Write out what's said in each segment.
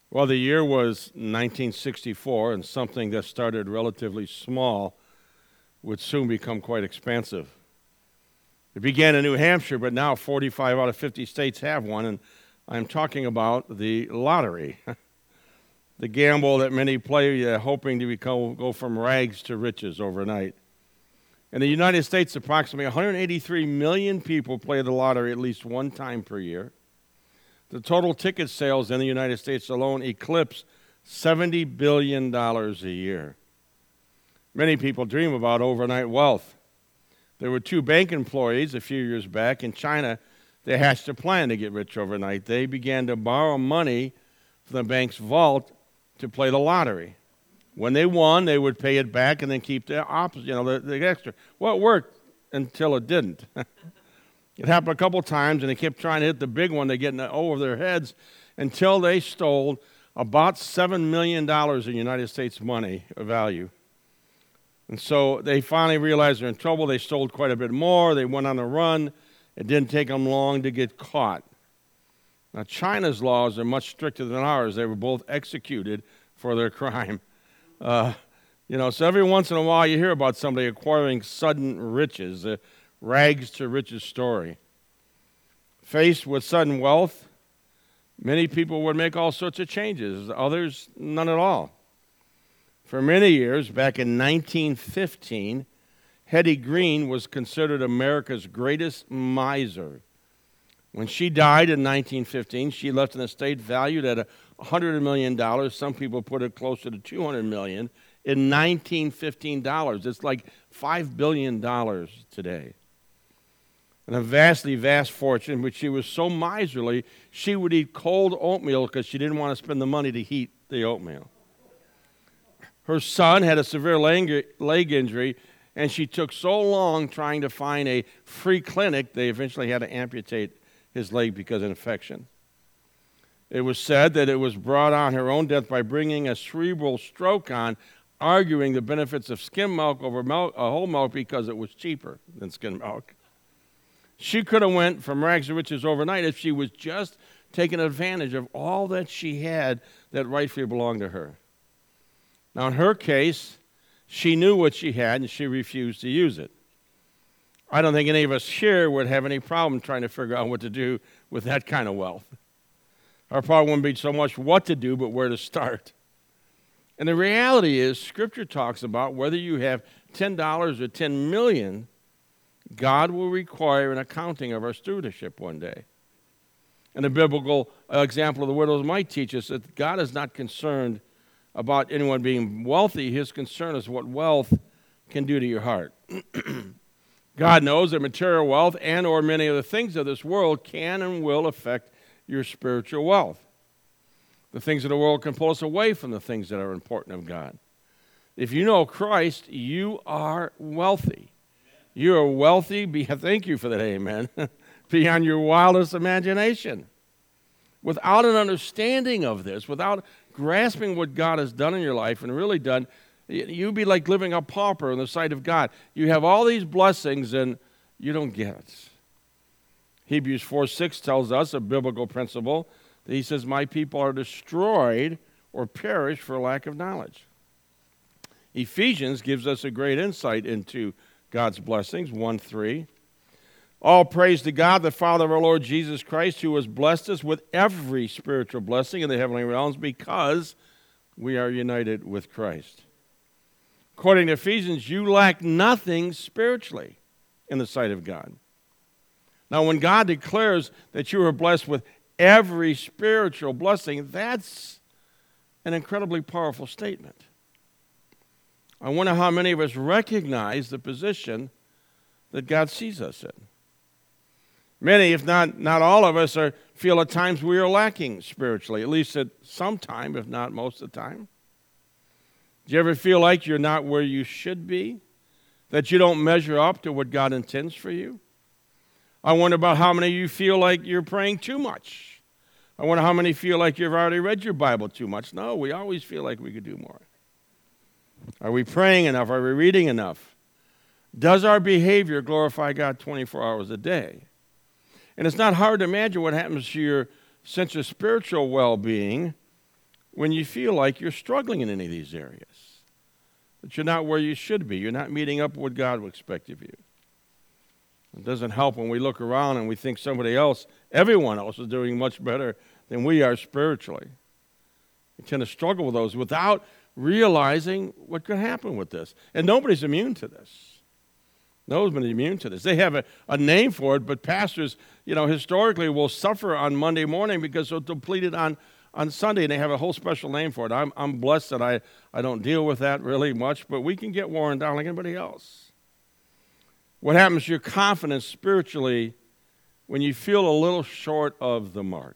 Well, the year was 1964, and something that started relatively small would soon become quite expansive. It began in New Hampshire, but now 45 out of 50 states have one, and I'm talking about the lottery. The gamble that many play hoping to go from rags to riches overnight. In the United States, approximately 183 million people play the lottery at least one time per year. The total ticket sales in the United States alone eclipse $70 billion a year. Many people dream about overnight wealth. There were two bank employees a few years back in China. They hatched a plan to get rich overnight. They began to borrow money from the bank's vault to play the lottery. When they won, they would pay it back and then keep the opposite, the extra. Well, it worked until it didn't. It happened a couple times, and they kept trying to hit the big one. They get over their heads until they stole about $7 million in United States money of value. And so they finally realized they're in trouble. They stole quite a bit more. They went on the run. It didn't take them long to get caught. Now, China's laws are much stricter than ours. They were both executed for their crime. So every once in a while you hear about somebody acquiring sudden riches, rags to riches story. Faced with sudden wealth, many people would make all sorts of changes. Others, none at all. For many years, back in 1915, Hetty Green was considered America's greatest miser. When she died in 1915, she left an estate valued at $100 million. Some people put it closer to $200 million in 1915 dollars. It's like $5 billion today. And a vast fortune, but she was so miserly, she would eat cold oatmeal because she didn't want to spend the money to heat the oatmeal. Her son had a severe leg injury, and she took so long trying to find a free clinic, they eventually had to amputate his leg because of infection. It was said that it was brought on her own death by bringing a cerebral stroke on, arguing the benefits of skim milk over whole milk because it was cheaper than skim milk. She could have went from rags to riches overnight if she was just taking advantage of all that she had that rightfully belonged to her. Now, in her case, she knew what she had and she refused to use it. I don't think any of us here would have any problem trying to figure out what to do with that kind of wealth. Our problem wouldn't be so much what to do, but where to start. And the reality is, Scripture talks about whether you have $10 or $10 million, God will require an accounting of our stewardship one day. And a biblical example of the widows might teach us that God is not concerned about anyone being wealthy. His concern is what wealth can do to your heart. God knows that material wealth and or many of the things of this world can and will affect your spiritual wealth. The things of the world can pull us away from the things that are important of God. If you know Christ, you are wealthy. You are wealthy, thank you for that, amen, beyond your wildest imagination. Without an understanding of this, without grasping what God has done in your life and really done, you'd be like living a pauper in the sight of God. You have all these blessings and you don't get it. Hebrews 4:6 tells us a biblical principle that he says, my people are destroyed or perish for lack of knowledge. Ephesians gives us a great insight into God's blessings, 1:3. All praise to God, the Father of our Lord Jesus Christ, who has blessed us with every spiritual blessing in the heavenly realms because we are united with Christ. According to Ephesians, you lack nothing spiritually in the sight of God. Now, when God declares that you are blessed with every spiritual blessing, that's an incredibly powerful statement. I wonder how many of us recognize the position that God sees us in. Many, if not all of us, feel at times we are lacking spiritually, at least at some time, if not most of the time. Do you ever feel like you're not where you should be? That you don't measure up to what God intends for you? I wonder about how many of you feel like you're praying too much. I wonder how many feel like you've already read your Bible too much. No, we always feel like we could do more. Are we praying enough? Are we reading enough? Does our behavior glorify God 24 hours a day? And it's not hard to imagine what happens to your sense of spiritual well-being when you feel like you're struggling in any of these areas, that you're not where you should be, you're not meeting up with what God would expect of you. It doesn't help when we look around and we think somebody else, everyone else is doing much better than we are spiritually. We tend to struggle with those without realizing what could happen with this. And nobody's immune to this. Nobody's immune to this. They have a name for it, but pastors, historically will suffer on Monday morning because they're depleted on Sunday, and they have a whole special name for it. I'm blessed that I don't deal with that really much, but we can get worn down like anybody else. What happens to your confidence spiritually when you feel a little short of the mark?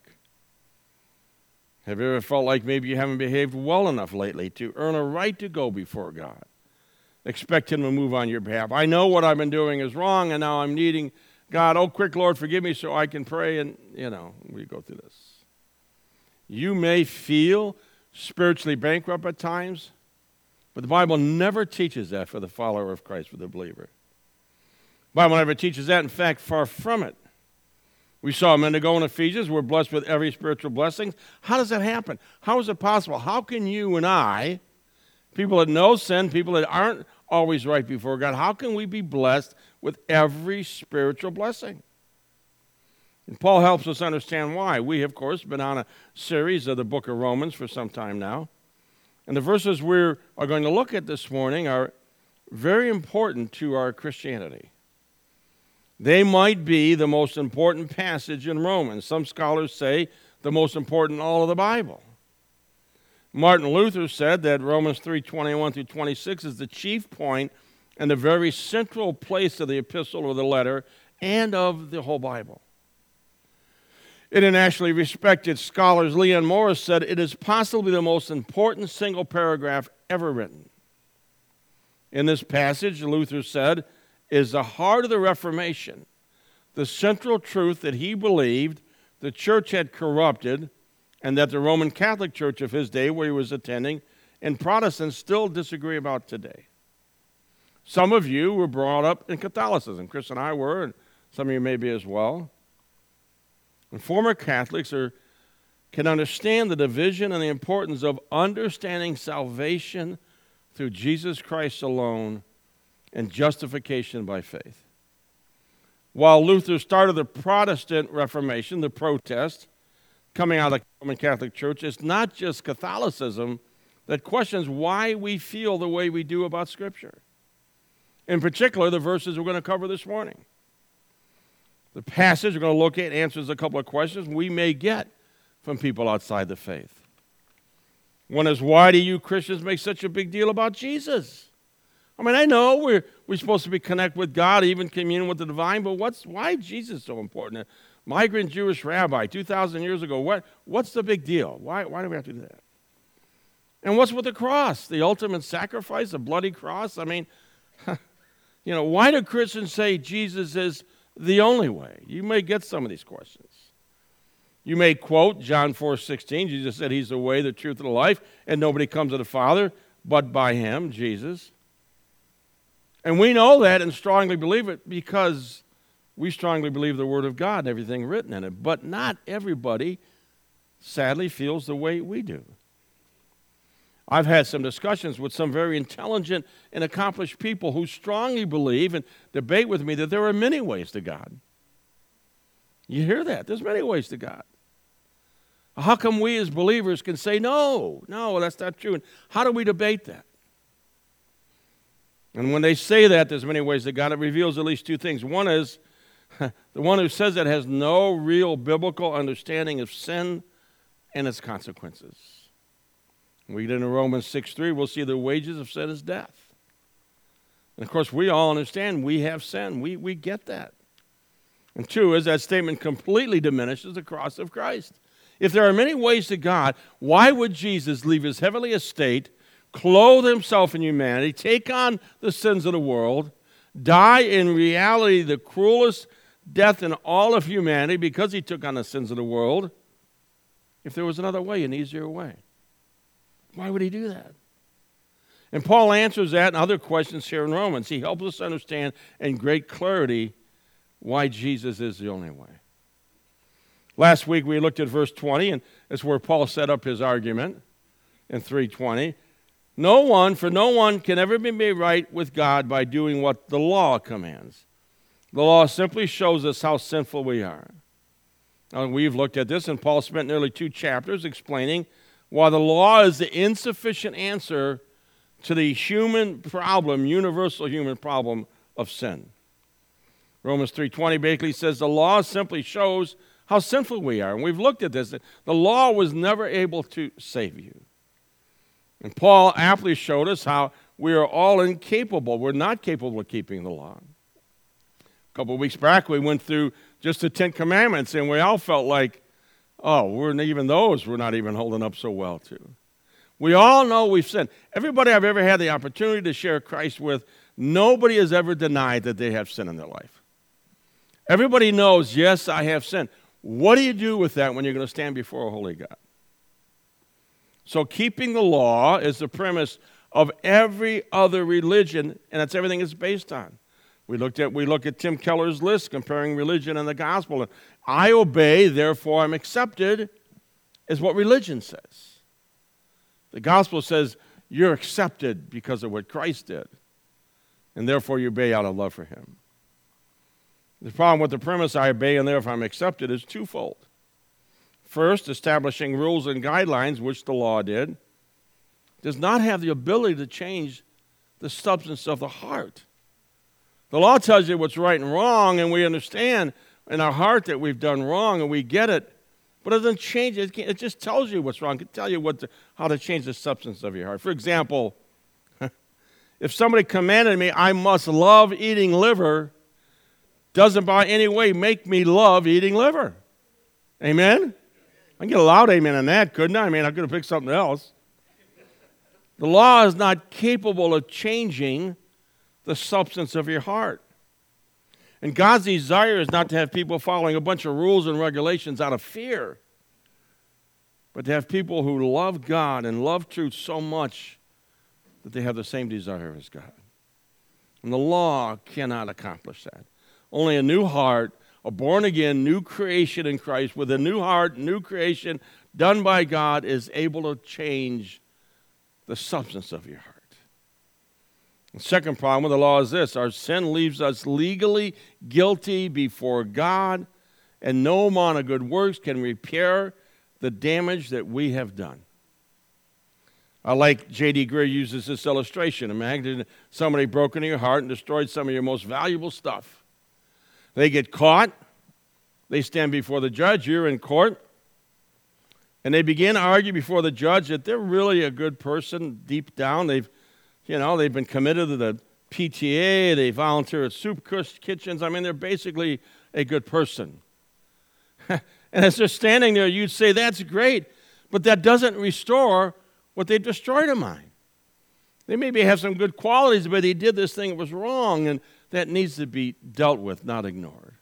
Have you ever felt like maybe you haven't behaved well enough lately to earn a right to go before God? Expect Him to move on your behalf. I know what I've been doing is wrong, and now I'm needing God. Oh, quick, Lord, forgive me so I can pray. And, we go through this. You may feel spiritually bankrupt at times, but the Bible never teaches that for the follower of Christ, for the believer. The Bible never teaches that. In fact, far from it. We saw a minute ago in Ephesians, we're blessed with every spiritual blessing. How does that happen? How is it possible? How can you and I, people that know sin, people that aren't always right before God, how can we be blessed with every spiritual blessing? And Paul helps us understand why. We have, of course, been on a series of the book of Romans for some time now. And the verses we are going to look at this morning are very important to our Christianity. They might be the most important passage in Romans. Some scholars say the most important in all of the Bible. Martin Luther said that Romans 3:21 through 26 is the chief point and the very central place of the epistle or the letter and of the whole Bible. Internationally respected scholars Leon Morris said it is possibly the most important single paragraph ever written. In this passage, Luther said, is the heart of the Reformation, the central truth that he believed the church had corrupted and that the Roman Catholic Church of his day, where he was attending, and Protestants still disagree about today. Some of you were brought up in Catholicism. Chris and I were, and some of you may be as well. And former Catholics can understand the division and the importance of understanding salvation through Jesus Christ alone and justification by faith. While Luther started the Protestant Reformation, the protest coming out of the Roman Catholic Church, it's not just Catholicism that questions why we feel the way we do about Scripture. In particular, the verses we're going to cover this morning. The passage we're going to look at answers a couple of questions we may get from people outside the faith. One is, why do you Christians make such a big deal about Jesus? I mean, I know we're supposed to be connected with God, even commune with the divine, but why is Jesus so important? A migrant Jewish rabbi 2,000 years ago, what's the big deal? Why do we have to do that? And what's with the cross, the ultimate sacrifice, the bloody cross? I mean, why do Christians say Jesus is the only way? You may get some of these questions. You may quote John 4:16. Jesus said he's the way, the truth, and the life, and nobody comes to the Father but by him, Jesus. And we know that and strongly believe it because we strongly believe the Word of God and everything written in it. But not everybody, sadly, feels the way we do. I've had some discussions with some very intelligent and accomplished people who strongly believe and debate with me that there are many ways to God. You hear that? There's many ways to God. How come we as believers can say, no, that's not true? And how do we debate that? And when they say that there's many ways to God, it reveals at least two things. One is the one who says that has no real biblical understanding of sin and its consequences. We get into Romans 6:3, we'll see the wages of sin is death. And of course, we all understand we have sin. We get that. And two is that statement completely diminishes the cross of Christ. If there are many ways to God, why would Jesus leave his heavenly estate, clothe himself in humanity, take on the sins of the world, die in reality the cruelest death in all of humanity because he took on the sins of the world, if there was another way, an easier way? Why would he do that? And Paul answers that and other questions here in Romans. He helps us understand in great clarity why Jesus is the only way. Last week we looked at verse 20, and that's where Paul set up his argument. in 3:20. No one can ever be made right with God by doing what the law commands. The law simply shows us how sinful we are. Now, we've looked at this, and Paul spent nearly 2 chapters explaining why the law is the insufficient answer to the human problem, universal human problem of sin. Romans 3:20 basically says the law simply shows how sinful we are. And we've looked at this. The law was never able to save you. And Paul aptly showed us how we are all incapable. We're not capable of keeping the law. A couple of weeks back, we went through just the 10 Commandments, and we all felt like, even those we're not even holding up so well, too. We all know we've sinned. Everybody I've ever had the opportunity to share Christ with, nobody has ever denied that they have sin in their life. Everybody knows, yes, I have sinned. What do you do with that when you're going to stand before a holy God? So keeping the law is the premise of every other religion, and that's everything it's based on. We look at Tim Keller's list comparing religion and the gospel. And I obey, therefore I'm accepted, is what religion says. The gospel says you're accepted because of what Christ did, and therefore you obey out of love for him. The problem with the premise I obey and therefore I'm accepted is twofold. First, establishing rules and guidelines, which the law did, does not have the ability to change the substance of the heart. The law tells you what's right and wrong, and we understand in our heart that we've done wrong, and we get it, but it doesn't change it. It just tells you what's wrong. It can tell you how to change the substance of your heart. For example, if somebody commanded me, I must love eating liver, doesn't by any way make me love eating liver. Amen? I can get a loud amen on that, couldn't I? I mean, I could have picked something else. The law is not capable of changing the substance of your heart. And God's desire is not to have people following a bunch of rules and regulations out of fear, but to have people who love God and love truth so much that they have the same desire as God. And the law cannot accomplish that. Only a new heart, a born-again, new creation in Christ, with a new heart, new creation done by God, is able to change the substance of your heart. The second problem with the law is this: our sin leaves us legally guilty before God, and no amount of good works can repair the damage that we have done. I like J.D. Greer uses this illustration. Imagine somebody broke into your heart and destroyed some of your most valuable stuff. They get caught. They stand before the judge. You're in court. And they begin to argue before the judge that they're really a good person deep down. They've been committed to the PTA. They volunteer at soup kitchens. I mean, they're basically a good person. And as they're standing there, you'd say, that's great, but that doesn't restore what they destroyed in mine. They maybe have some good qualities, but they did this thing that was wrong, and that needs to be dealt with, not ignored.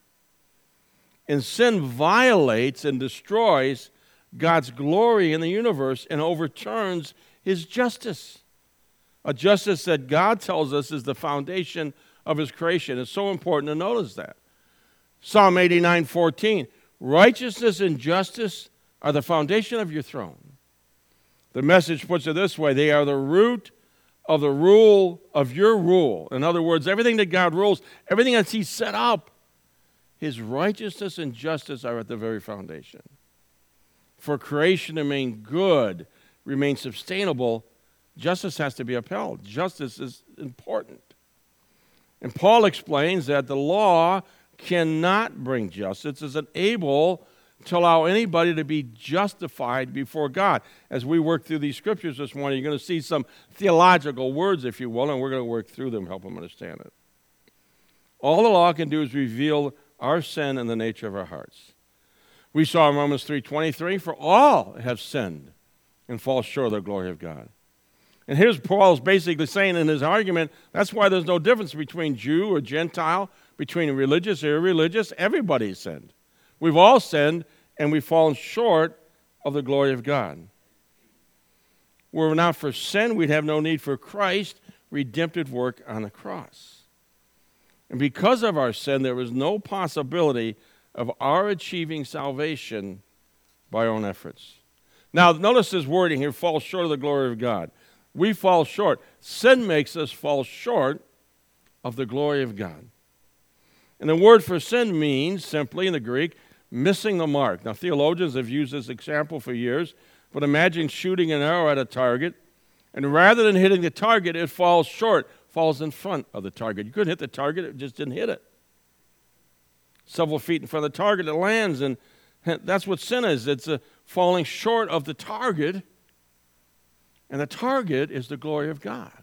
And sin violates and destroys God's glory in the universe and overturns his justice. A justice that God tells us is the foundation of his creation. It's so important to notice that. Psalm 89:14, righteousness and justice are the foundation of your throne. The Message puts it this way: they are the root of the rule of your rule. In other words, everything that God rules, everything that he set up, his righteousness and justice are at the very foundation. For creation to remain good, remain sustainable, justice has to be upheld. Justice is important. And Paul explains that the law cannot bring justice. It's unable to allow anybody to be justified before God. As we work through these scriptures this morning, you're going to see some theological words, if you will, and we're going to work through them, help them understand it. All the law can do is reveal our sin and the nature of our hearts. We saw in Romans 3:23, for all have sinned and fall short of the glory of God. And here's Paul's basically saying in his argument, that's why there's no difference between Jew or Gentile, between religious or irreligious. Everybody's sinned. We've all sinned, and we've fallen short of the glory of God. Were it not for sin, we'd have no need for Christ's redemptive work on the cross. And because of our sin, there is no possibility of our achieving salvation by our own efforts. Now, notice this wording here, fall short of the glory of God. We fall short. Sin makes us fall short of the glory of God. And the word for sin means, simply in the Greek, missing the mark. Now, theologians have used this example for years, but imagine shooting an arrow at a target, and rather than hitting the target, it falls short, falls in front of the target. You couldn't hit the target, it just didn't hit it. Several feet in front of the target, it lands, and that's what sin is. It's a falling short of the target, and the target is the glory of God.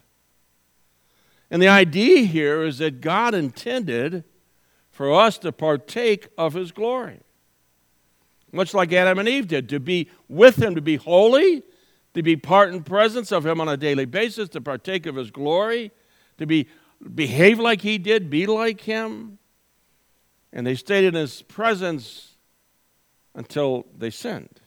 And the idea here is that God intended for us to partake of his glory. Much like Adam and Eve did, to be with him, to be holy, to be part and presence of him on a daily basis, to partake of his glory, to behave like he did, be like him. And they stayed in his presence until they sinned.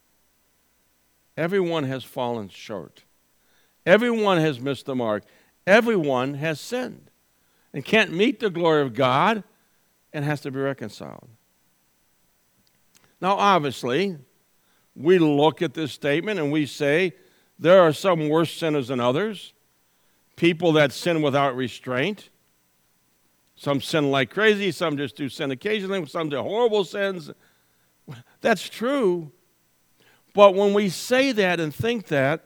Everyone has fallen short. Everyone has missed the mark. Everyone has sinned and can't meet the glory of God and has to be reconciled. Now, obviously, we look at this statement and we say there are some worse sinners than others, people that sin without restraint. Some sin like crazy, some just do sin occasionally, some do horrible sins. That's true. But when we say that and think that,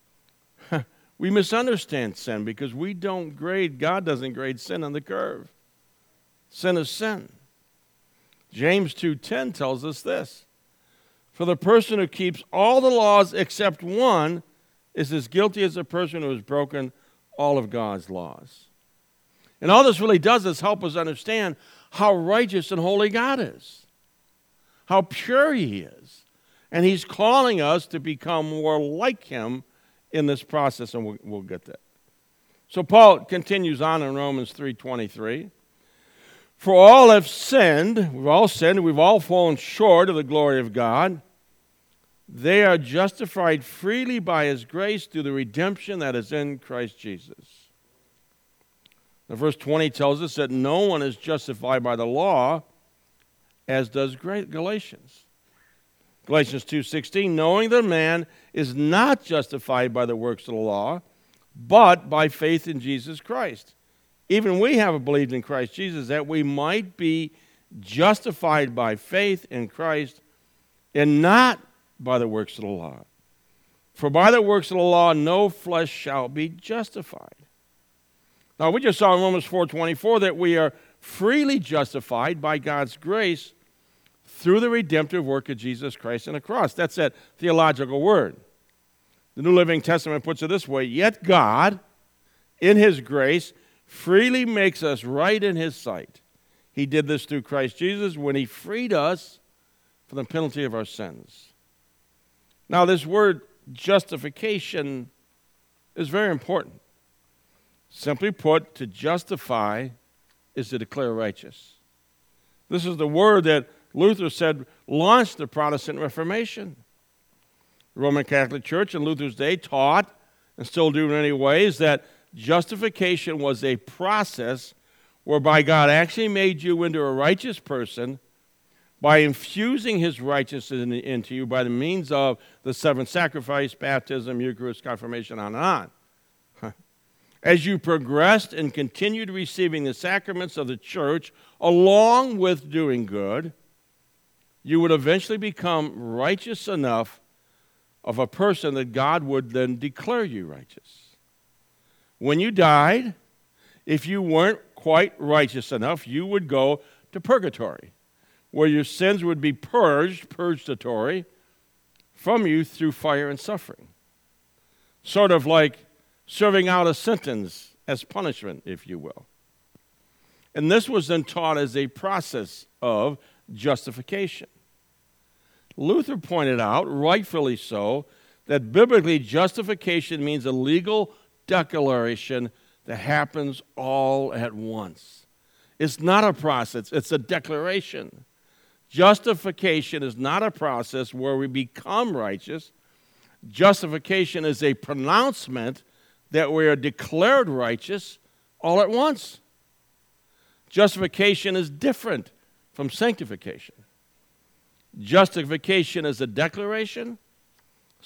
we misunderstand sin because we don't grade, God doesn't grade sin on the curve. Sin is sin. James 2:10 tells us this. For the person who keeps all the laws except one is as guilty as a person who has broken all of God's laws. And all this really does is help us understand how righteous and holy God is, how pure he is. And he's calling us to become more like him in this process, and we'll get that. So Paul continues on in Romans 3:23. For all have sinned, we've all fallen short of the glory of God. They are justified freely by his grace through the redemption that is in Christ Jesus. Now, verse 20 tells us that no one is justified by the law, as does Galatians. Galatians 2:16, knowing that man is not justified by the works of the law, but by faith in Jesus Christ. Even we have believed in Christ Jesus that we might be justified by faith in Christ and not by the works of the law. For by the works of the law no flesh shall be justified. Now we just saw in Romans 4:24 that we are freely justified by God's grace through the redemptive work of Jesus Christ on the cross. That's that theological word. The New Living Testament puts it this way, yet God, in his grace, freely makes us right in his sight. He did this through Christ Jesus when he freed us from the penalty of our sins. Now, this word justification is very important. Simply put, to justify is to declare righteous. This is the word that Luther said launched the Protestant Reformation. The Roman Catholic Church in Luther's day taught, and still do in many ways, that justification was a process whereby God actually made you into a righteous person by infusing his righteousness into you by the means of the seven sacrifice, baptism, Eucharist, confirmation, on and on. As you progressed and continued receiving the sacraments of the church along with doing good, you would eventually become righteous enough of a person that God would then declare you righteous. When you died, if you weren't quite righteous enough, you would go to purgatory, where your sins would be purgatory, from you through fire and suffering. Sort of like serving out a sentence as punishment, if you will. And this was then taught as a process of justification. Luther pointed out, rightfully so, that biblically justification means a legal declaration that happens all at once. It's not a process, it's a declaration. Justification is not a process where we become righteous. Justification is a pronouncement that we are declared righteous all at once. Justification is different from sanctification. Justification is a declaration.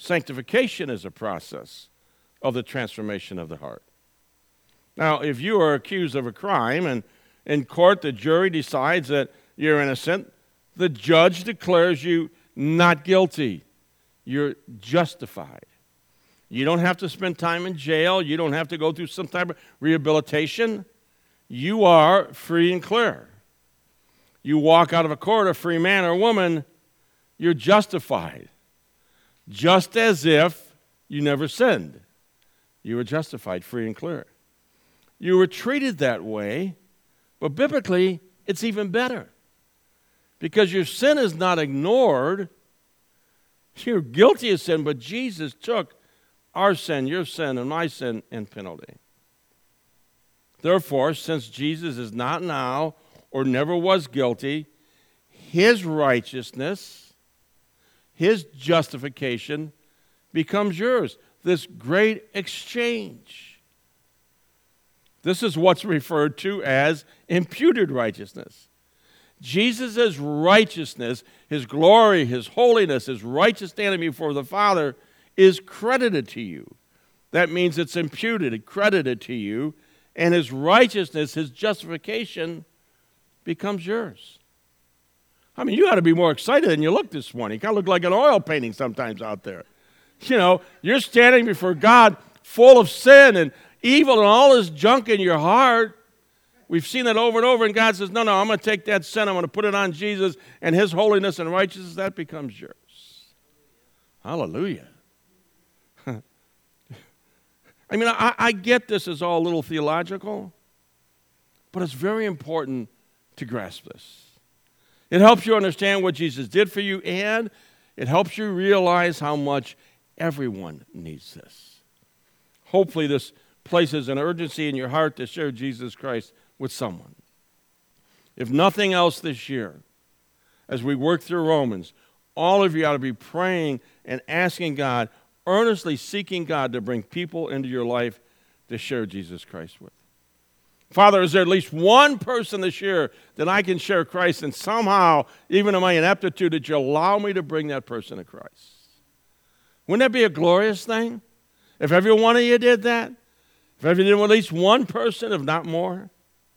Sanctification is a process of the transformation of the heart. Now, if you are accused of a crime and in court the jury decides that you're innocent, the judge declares you not guilty. You're justified. You don't have to spend time in jail. You don't have to go through some type of rehabilitation. You are free and clear. You walk out of a court a free man or woman, you're justified. Just as if you never sinned. You were justified, free and clear. You were treated that way, but biblically, it's even better. Because your sin is not ignored. You're guilty of sin, but Jesus took our sin, your sin, and my sin and penalty. Therefore, since Jesus is not now or never was guilty, his righteousness, his justification becomes yours. This great exchange. This is what's referred to as imputed righteousness. Jesus' righteousness, his glory, his holiness, his righteous standing before the Father is credited to you. That means it's imputed, credited to you, and his righteousness, his justification becomes yours. I mean, you ought to be more excited than you look this morning. You kind of look like an oil painting sometimes out there. You know, you're standing before God full of sin and evil and all this junk in your heart. We've seen that over and over, and God says, no, I'm going to take that sin, I'm going to put it on Jesus, and his holiness and righteousness, that becomes yours. Hallelujah. I mean, I get this is all a little theological, but it's very important to grasp this. It helps you understand what Jesus did for you, and it helps you realize how much everyone needs this. Hopefully this places an urgency in your heart to share Jesus Christ with someone. If nothing else this year, as we work through Romans, all of you ought to be praying and asking God, earnestly seeking God to bring people into your life to share Jesus Christ with. Father, is there at least one person this year that I can share Christ, and somehow, even in my ineptitude, that you allow me to bring that person to Christ? Wouldn't that be a glorious thing? If every one of you did that? If every did at least one person, if not more?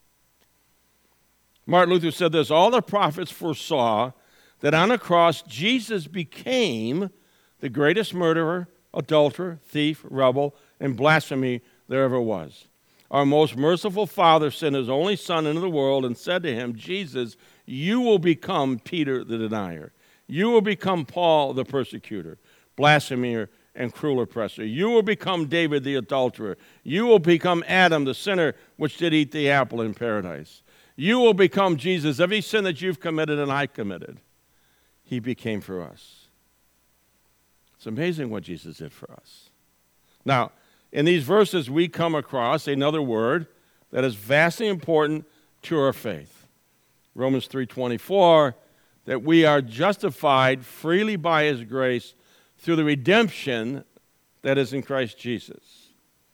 Martin Luther said this, all the prophets foresaw that on a cross Jesus became the greatest murderer, adulterer, thief, rebel, and blasphemy there ever was. Our most merciful Father sent his only Son into the world and said to him, Jesus, you will become Peter the denier. You will become Paul the persecutor, blasphemer, and cruel oppressor. You will become David the adulterer. You will become Adam the sinner which did eat the apple in paradise. You will become Jesus. Every sin that you've committed and I committed, he became for us. It's amazing what Jesus did for us. Now, in these verses, we come across another word that is vastly important to our faith. Romans 3:24, that we are justified freely by his grace through the redemption that is in Christ Jesus.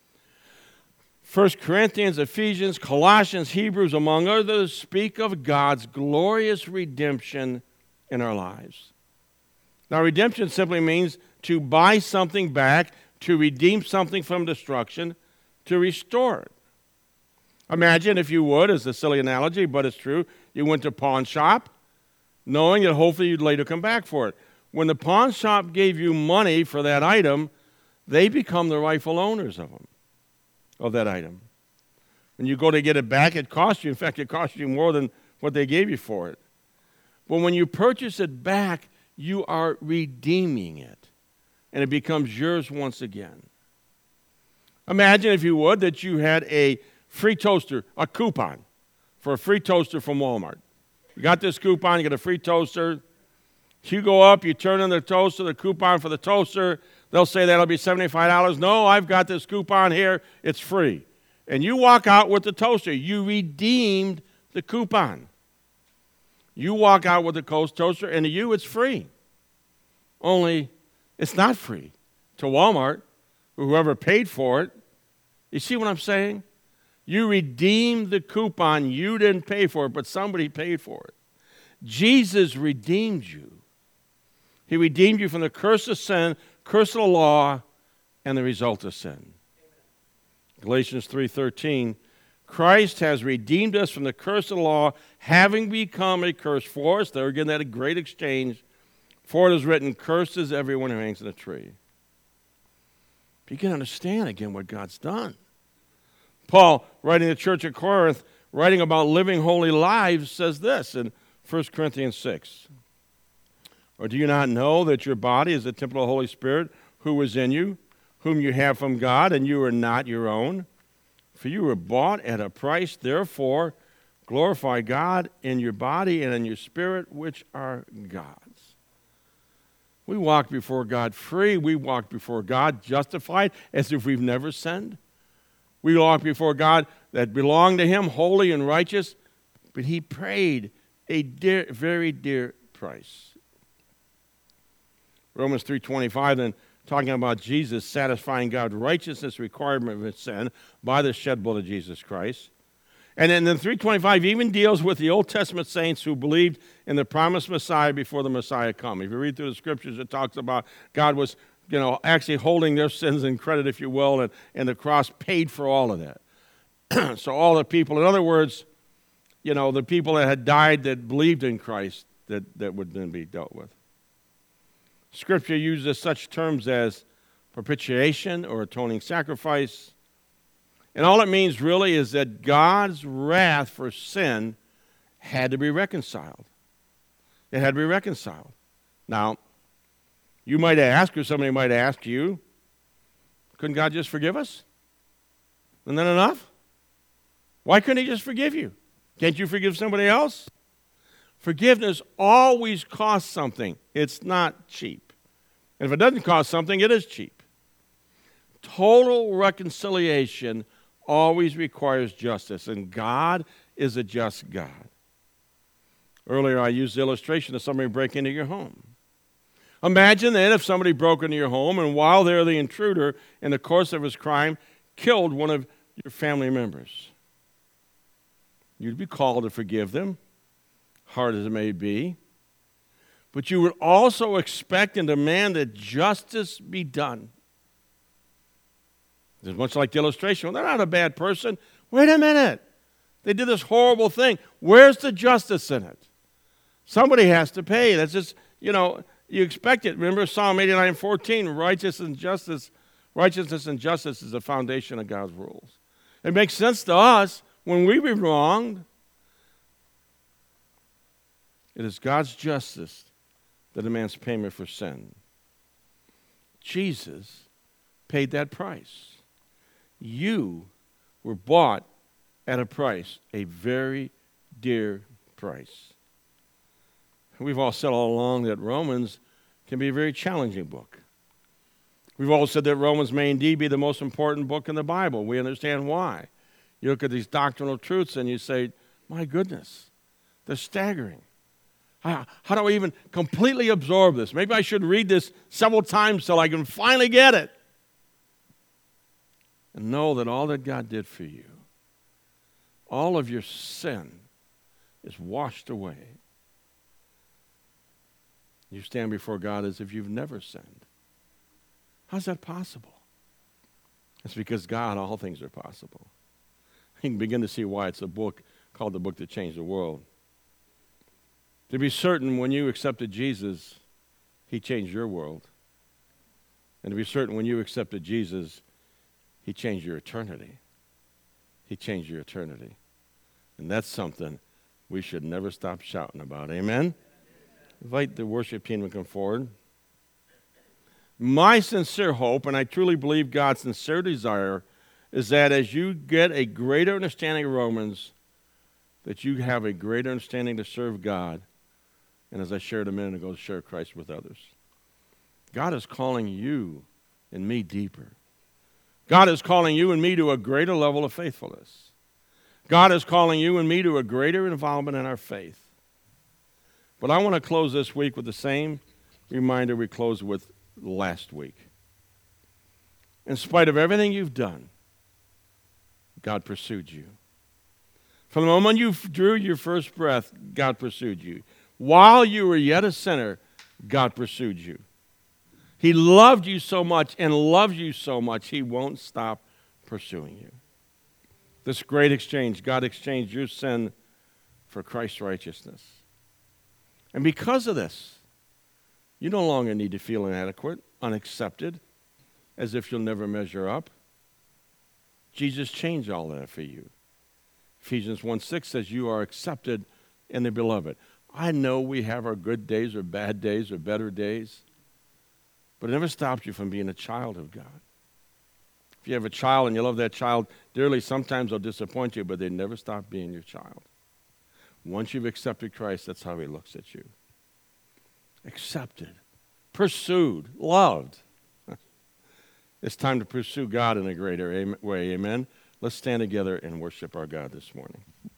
1 Corinthians, Ephesians, Colossians, Hebrews, among others, speak of God's glorious redemption in our lives. Now, redemption simply means to buy something back, to redeem something from destruction, to restore it. Imagine, if you would, as a silly analogy, but it's true, you went to a pawn shop, knowing that hopefully you'd later come back for it. When the pawn shop gave you money for that item, they become the rightful owners of that item. When you go to get it back, it costs you. In fact, it costs you more than what they gave you for it. But when you purchase it back, you are redeeming it, and it becomes yours once again. Imagine, if you would, that you had a free toaster, a coupon for a free toaster from Walmart. You got this coupon, you get a free toaster. You go up, you turn in the toaster, the coupon for the toaster. They'll say that'll be $75. No, I've got this coupon here. It's free. And you walk out with the toaster. You redeemed the coupon. You walk out with the toaster, and to you, it's free. Only it's not free to Walmart, or whoever paid for it. You see what I'm saying? You redeemed the coupon. You didn't pay for it, but somebody paid for it. Jesus redeemed you. He redeemed you from the curse of sin, curse of the law and the result of sin. Galatians 3:13, Christ has redeemed us from the curse of the law, having become a curse for us. There again, that a great exchange. For it is written, cursed is everyone who hangs on a tree. You can understand again what God's done. Paul, writing to the church at Corinth, writing about living holy lives, says this in 1 Corinthians 6. Or do you not know that your body is the temple of the Holy Spirit who is in you, whom you have from God, and you are not your own? For you were bought at a price, therefore glorify God in your body and in your spirit, which are God's. We walk before God free. We walk before God justified as if we've never sinned. We walk before God that belong to Him, holy and righteous, but He paid a very dear price. Romans 3:25, then, talking about Jesus satisfying God's righteousness requirement of His sin by the shed blood of Jesus Christ. And then 3:25 even deals with the Old Testament saints who believed in the promised Messiah before the Messiah come. If you read through the scriptures, it talks about God was, actually holding their sins in credit, if you will, and the cross paid for all of that. So all the people, in other words, the people that had died that believed in Christ, that would then be dealt with. Scripture uses such terms as propitiation or atoning sacrifice. And all it means really is that God's wrath for sin had to be reconciled. It had to be reconciled. Now, you might ask, or somebody might ask you, couldn't God just forgive us? Isn't that enough? Why couldn't He just forgive you? Can't you forgive somebody else? Forgiveness always costs something. It's not cheap. And if it doesn't cost something, it is cheap. Total reconciliation always requires justice, and God is a just God. Earlier I used the illustration of somebody breaking into your home. Imagine then if somebody broke into your home and while they're the intruder, in the course of his crime, killed one of your family members. You'd be called to forgive them, hard as it may be. But you would also expect and demand that justice be done. It's much like the illustration. Well, they're not a bad person. Wait a minute. They did this horrible thing. Where's the justice in it? Somebody has to pay. That's just, you expect it. Remember Psalm 89:14, righteousness and justice is the foundation of God's rules. It makes sense to us when we've been wronged. It is God's justice that demands payment for sin. Jesus paid that price. You were bought at a price, a very dear price. We've all said all along that Romans can be a very challenging book. We've all said that Romans may indeed be the most important book in the Bible. We understand why. You look at these doctrinal truths and you say, my goodness, they're staggering. How do I even completely absorb this? Maybe I should read this several times till I can finally get it. And know that all that God did for you, all of your sin is washed away. You stand before God as if you've never sinned. How's that possible? It's because God, all things are possible. You can begin to see why it's a book called The Book That Changed the World. To be certain, when you accepted Jesus, He changed your world. And to be certain, when you accepted Jesus, He changed your eternity. He changed your eternity. And that's something we should never stop shouting about. Amen? Invite the worship team to come forward. My sincere hope, and I truly believe God's sincere desire, is that as you get a greater understanding of Romans, that you have a greater understanding to serve God, and as I shared a minute ago, to share Christ with others. God is calling you and me deeper. God is calling you and me to a greater level of faithfulness. God is calling you and me to a greater involvement in our faith. But I want to close this week with the same reminder we closed with last week. In spite of everything you've done, God pursued you. From the moment you drew your first breath, God pursued you. While you were yet a sinner, God pursued you. He loved you so much and loves you so much, he won't stop pursuing you. This great exchange, God exchanged your sin for Christ's righteousness. And because of this, you no longer need to feel inadequate, unaccepted, as if you'll never measure up. Jesus changed all that for you. Ephesians 1:6 says you are accepted in the beloved. I know we have our good days or bad days or better days, but it never stops you from being a child of God. If you have a child and you love that child dearly, sometimes they'll disappoint you, but they never stop being your child. Once you've accepted Christ, that's how he looks at you. Accepted, pursued, loved. It's time to pursue God in a greater way, amen? Let's stand together and worship our God this morning.